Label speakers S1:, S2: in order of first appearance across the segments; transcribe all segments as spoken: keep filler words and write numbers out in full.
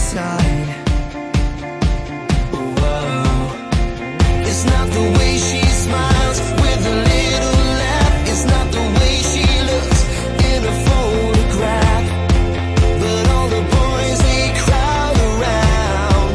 S1: inside. Whoa. It's not the way she smiles with a little laugh. It's not the way she looks in a photograph. But all the boys, they crowd around.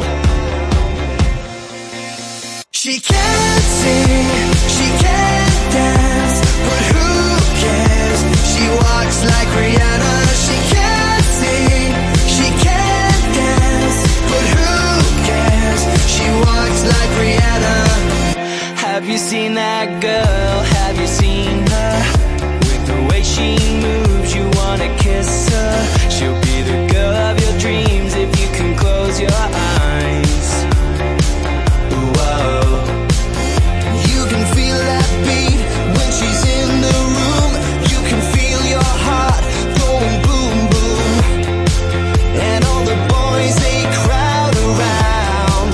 S1: She can't sing, she can't dance, but who cares? She walks like Rihanna. She can't sing, she can't dance, but who cares? She walks like Rihanna. Have you seen that girl? Have you seen her? With the way she moves, you wanna kiss her. She'll be the girl of your dreams if you can close your eyes. Whoa. You can feel that beat when she's in the room. You can feel your heart going boom, boom. And all the boys, they crowd around.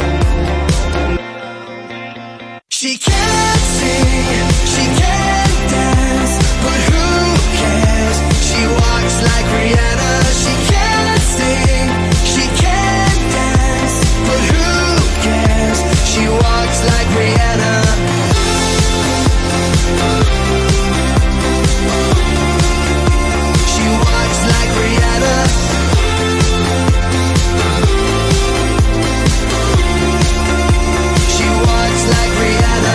S1: She can't sing, she can't dance, but who cares? She walks like Rihanna. She can't sing, she can't dance, but who cares? She walks like Rihanna. She walks like Rihanna. She walks like Rihanna.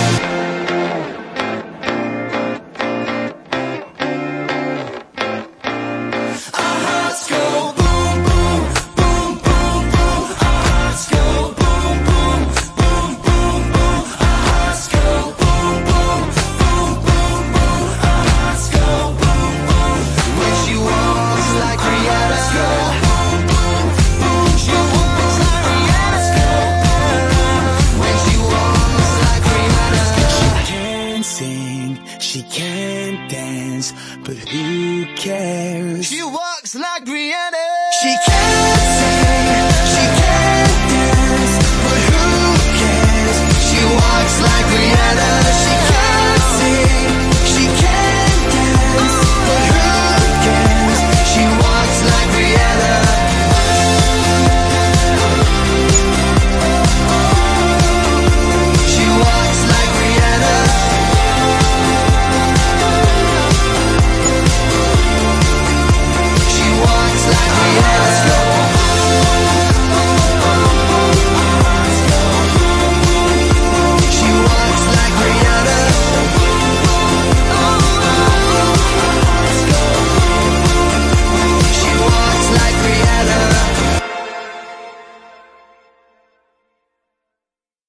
S1: Our hearts go boom, boom, boom, boom, boom. Our hearts go boom, boom, boom, boom, boom. Our hearts go boom, boom, boom, boom, boom. Our hearts go boom, boom. When she walks like Rihanna. Boom, boom, boom. She walks like Rihanna. When she walks like Rihanna. She can't sing, she can't dance, but who cares? She walks like Rihanna. She can't sing, she can't dance, but who cares? She walks like Rihanna.